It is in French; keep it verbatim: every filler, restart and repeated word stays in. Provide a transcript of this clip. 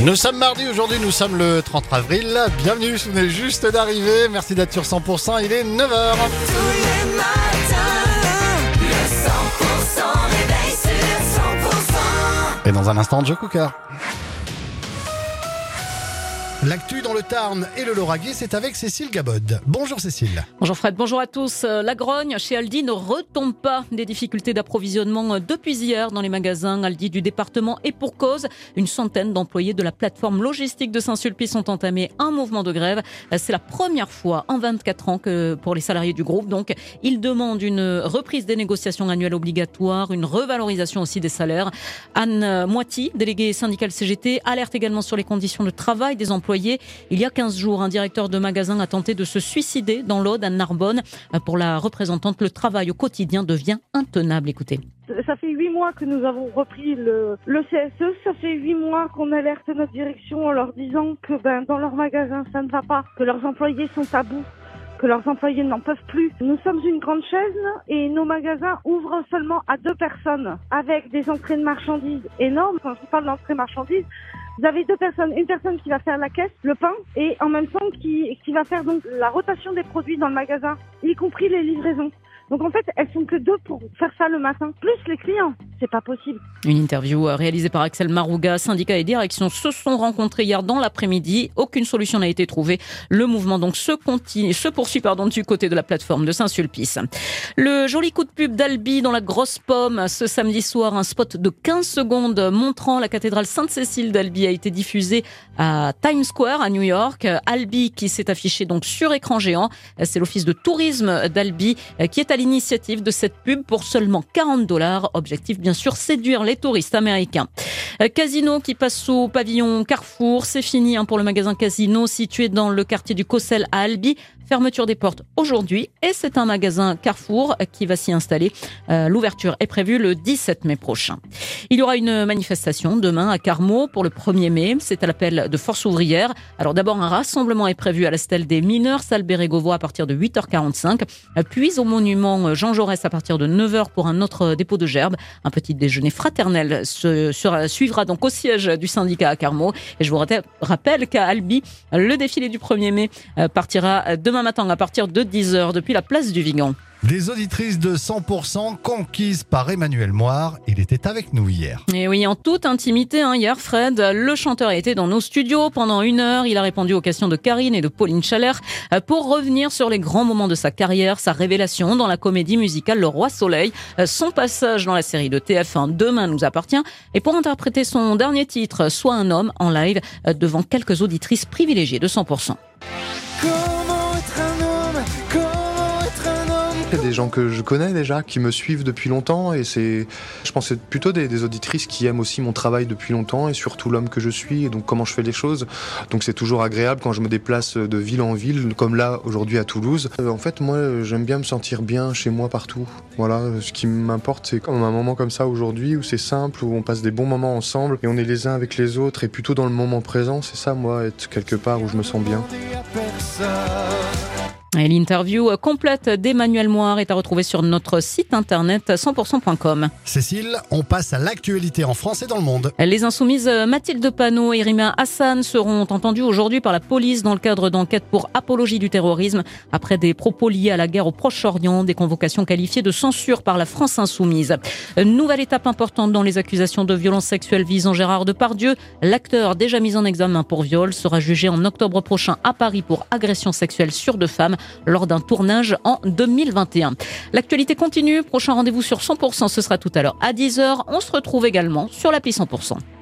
Nous sommes mardi, aujourd'hui nous sommes le trente avril. Bienvenue, si vous venez juste d'arriver. Merci d'être sur cent pour cent, il est neuf heures. Tous les matins, le cent pour cent réveil sur cent pour cent. Et dans un instant, Joe Cooker. L'actu dans le Tarn et le Lauragais, c'est avec Cécile Gabod. Bonjour Cécile. Bonjour Fred, bonjour à tous. La grogne chez Aldi ne retombe pas. Des difficultés d'approvisionnement depuis hier dans les magasins Aldi du département et pour cause. Une centaine d'employés de la plateforme logistique de Saint-Sulpice ont entamé un mouvement de grève. C'est la première fois en vingt-quatre ans que pour les salariés du groupe. Donc, ils demandent une reprise des négociations annuelles obligatoires, une revalorisation aussi des salaires. Anne Moiti, déléguée syndicale C G T, alerte également sur les conditions de travail des employés. Il y a quinze jours, un directeur de magasin a tenté de se suicider dans l'Aude à Narbonne. Pour la représentante, le travail au quotidien devient intenable. Écoutez. Ça fait huit mois que nous avons repris le, le C S E. Ça fait huit mois qu'on alerte notre direction en leur disant que ben, dans leur magasin, ça ne va pas, que leurs employés sont à bout, que leurs employés n'en peuvent plus. Nous sommes une grande chaîne et nos magasins ouvrent seulement à deux personnes avec des entrées de marchandises énormes. Quand je parle d'entrée de marchandises, vous avez deux personnes, une personne qui va faire la caisse, le pain, et en même temps qui, qui va faire donc la rotation des produits dans le magasin, y compris les livraisons. Donc en fait, elles sont que deux pour faire ça le matin, plus les clients. C'est pas possible. Une interview réalisée par Axel Marouga. Syndicats et direction se sont rencontrés hier dans l'après-midi. Aucune solution n'a été trouvée. Le mouvement donc se continue, se poursuit pardon du côté de la plateforme de Saint-Sulpice. Le joli coup de pub d'Albi dans la grosse pomme ce samedi soir, un spot de quinze secondes montrant la cathédrale Sainte-Cécile d'Albi a été diffusé à Times Square à New York. Albi qui s'est affiché donc sur écran géant. C'est l'office de tourisme d'Albi qui est à l'initiative de cette pub pour seulement quarante dollars. Objectif, bien sûr, séduire les touristes américains. Casino qui passe au pavillon Carrefour. C'est fini hein, pour le magasin Casino situé dans le quartier du Cossel à Albi. Fermeture des portes aujourd'hui et c'est un magasin Carrefour qui va s'y installer. Euh, l'ouverture est prévue le dix-sept mai prochain. Il y aura une manifestation demain à Carmaux pour le premier mai. C'est à l'appel de Force ouvrière. Alors d'abord, un rassemblement est prévu à la stèle des mineurs, salle Bérégovoy à partir de huit heures quarante-cinq. Puis au monument Jean Jaurès à partir de neuf heures pour un autre dépôt de gerbes. Un petit déjeuner fraternel se, sera, suivra donc au siège du syndicat à Carmaux. Et je vous rappelle qu'à Albi, le défilé du premier mai partira demain matin à partir de dix heures depuis la place du Vigan. Des auditrices de cent pour cent conquises par Emmanuel Moir. Il était avec nous hier. Et oui, en toute intimité, hein, hier, Fred, le chanteur a été dans nos studios pendant une heure. Il a répondu aux questions de Karine et de Pauline Chalère pour revenir sur les grands moments de sa carrière, sa révélation dans la comédie musicale Le Roi Soleil, son passage dans la série de T F un Demain nous appartient et pour interpréter son dernier titre, Sois un homme, en live devant quelques auditrices privilégiées de cent pour cent. Il y a des gens que je connais déjà, qui me suivent depuis longtemps et c'est, je pense que c'est plutôt des, des auditrices qui aiment aussi mon travail depuis longtemps et surtout l'homme que je suis et donc comment je fais les choses. Donc c'est toujours agréable quand je me déplace de ville en ville, comme là aujourd'hui à Toulouse. Euh, en fait, moi j'aime bien me sentir bien chez moi partout. Voilà, ce qui m'importe c'est comme un moment comme ça aujourd'hui où c'est simple, où on passe des bons moments ensemble et on est les uns avec les autres et plutôt dans le moment présent. C'est ça moi, être quelque part où je me sens bien. Et l'interview complète d'Emmanuel Moir est à retrouver sur notre site internet cent pour cent point com. Cécile, on passe à l'actualité en France et dans le monde. Les insoumises Mathilde Panot et Rima Hassan seront entendues aujourd'hui par la police dans le cadre d'enquêtes pour apologie du terrorisme après des propos liés à la guerre au Proche-Orient, des convocations qualifiées de censure par la France insoumise. Nouvelle étape importante dans les accusations de violences sexuelles visant Gérard Depardieu. L'acteur déjà mis en examen pour viol sera jugé en octobre prochain à Paris pour agression sexuelle sur deux femmes lors d'un tournage en deux mille vingt et un. L'actualité continue. Prochain rendez-vous sur cent pour cent, ce sera tout à l'heure à dix heures. On se retrouve également sur l'appli cent pour cent.